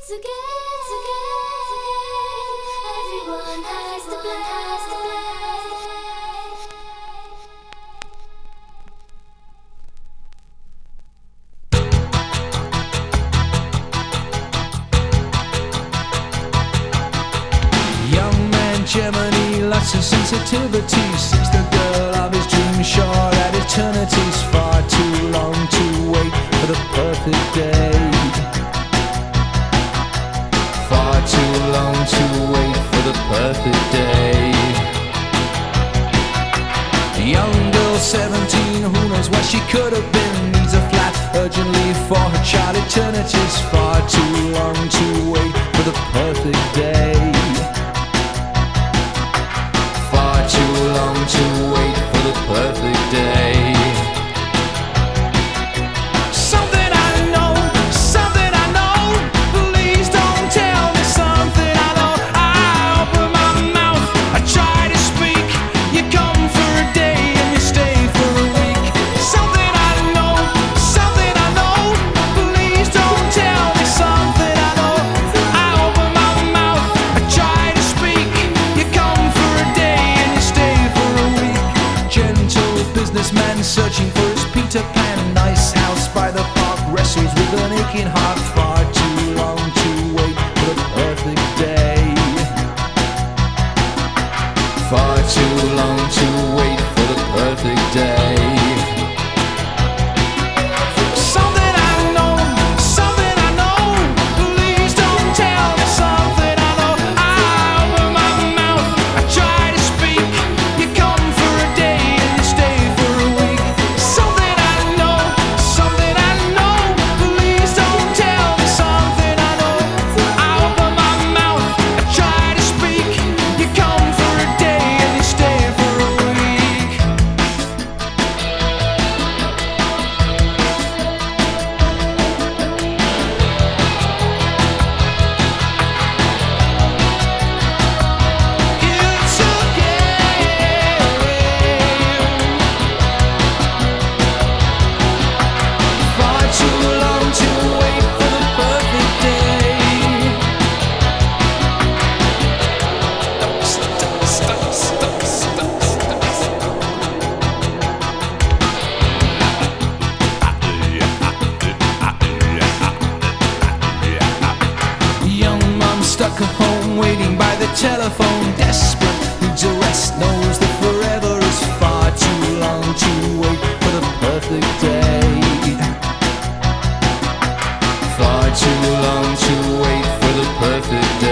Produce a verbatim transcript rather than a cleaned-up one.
it's a game, it's a game. Everyone has to play. Young man Germany, lots of sensitivity. Sees the girl of his dreams, short at eternity's far too long to wait for the perfect day. Far too long to wait for the perfect day. Young girl seventeen, who knows what she could have been, needs a flat urgently for her child. Eternity's far too long to wait for the perfect day. Far too long to wait for the perfect day. Something I know, something I know. Please don't tell me something I know. I open my mouth, I try to speak. You come for a day and you stay for a week. Something I know, something I know. Please don't tell me something I know. I open my mouth, I try to speak. You come for a day and you stay for a week. Gentle businessman searching for his Peter Pan. Nice house by the park, wrestles with an aching heart. Far too long to wait for the perfect day. Far too long to wait for the perfect day. Something I know, something I know. Please don't tell me something I know. I open my mouth, I try to speak. You come for a day and you stay for a week. Something I know, something I know. Please don't tell me something I know. I open my mouth, I try to speak. You come for a day and you stay for a week. It's a game. Far too long to wait for the perfect day. Young mom stuck at home waiting by the telephone, desperate, needs a rest, knows that forever is far too long to wait for the perfect day. Far too long to wait for the perfect day.